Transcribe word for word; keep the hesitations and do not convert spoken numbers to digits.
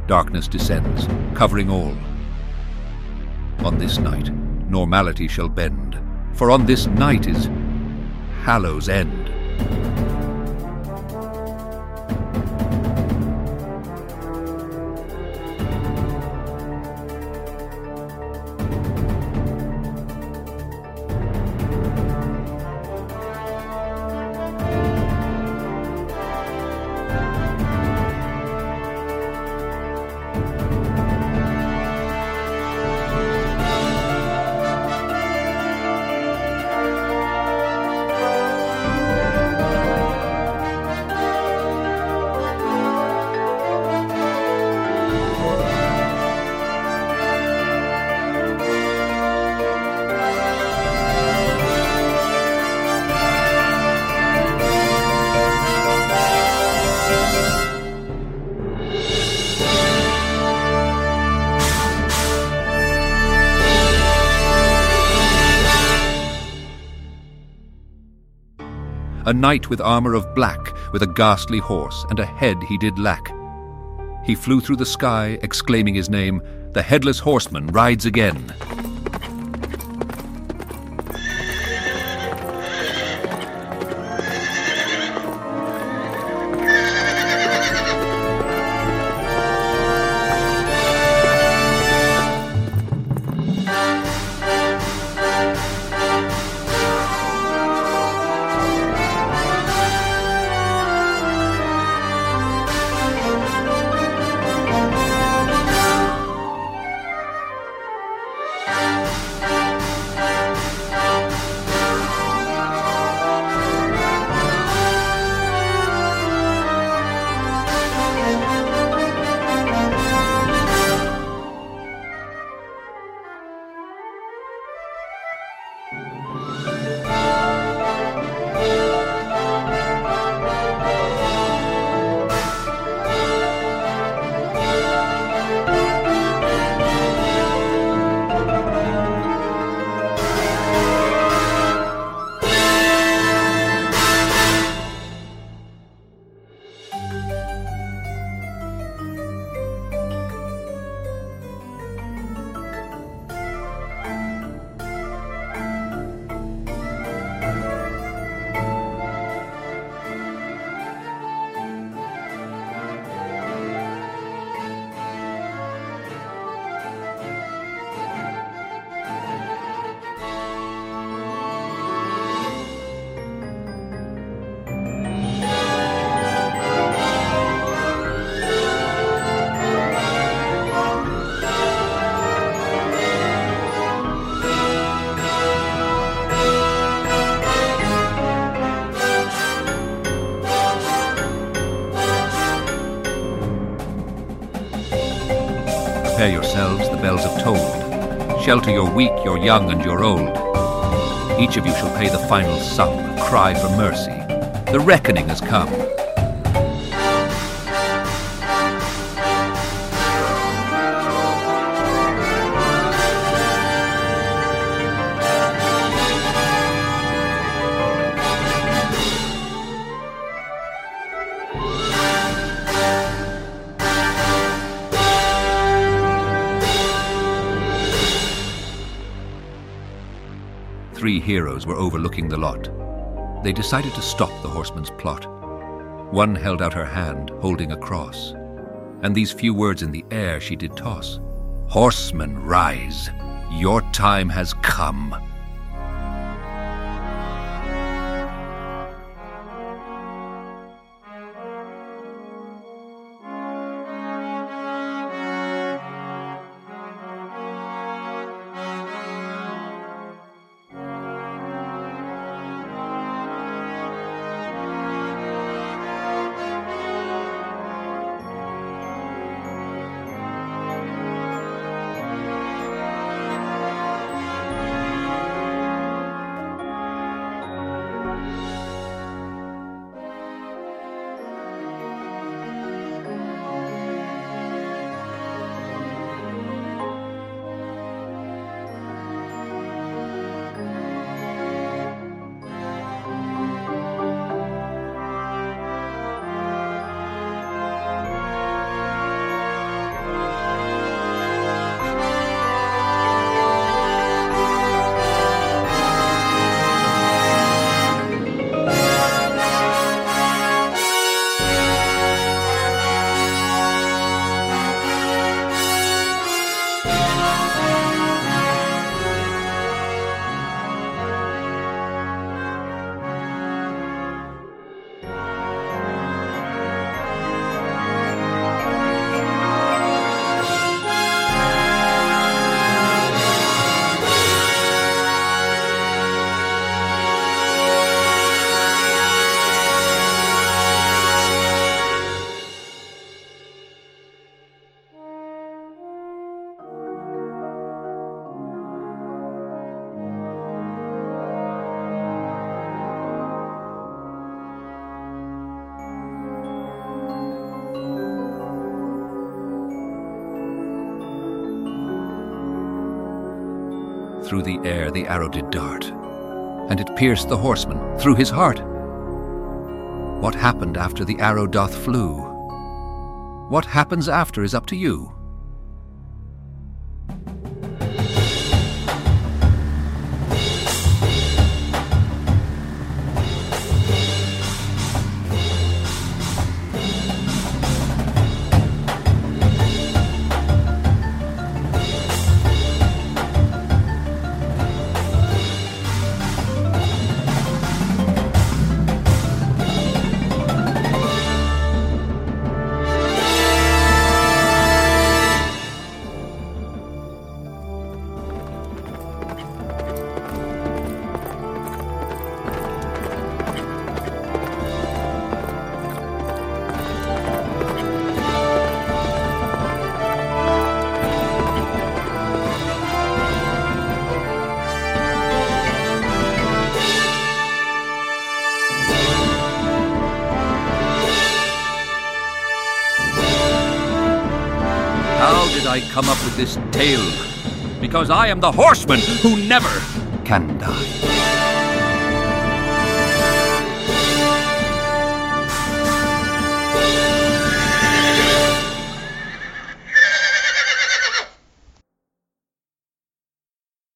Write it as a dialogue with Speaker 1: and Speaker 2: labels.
Speaker 1: Darkness descends, covering all. On this night, normality shall bend, for on this night is Hallow's End. A knight with armour of black, with a ghastly horse, and a head he did lack. He flew through the sky, exclaiming his name, "The headless horseman rides again." Prepare yourselves, the bells have tolled. Shelter your weak, your young, and your old. Each of you shall pay the final sum, a cry for mercy. The reckoning has come. Three heroes were overlooking the lot. They decided to stop the horseman's plot. One held out her hand, holding a cross, and these few words in the air she did toss. "Horseman, rise! Your time has come." through the air the arrow did dart, and it pierced the horseman through his heart. What happened after the arrow doth flew? What happens after is up to you.
Speaker 2: How did I come up with this tale? Because I am the horseman who never can die.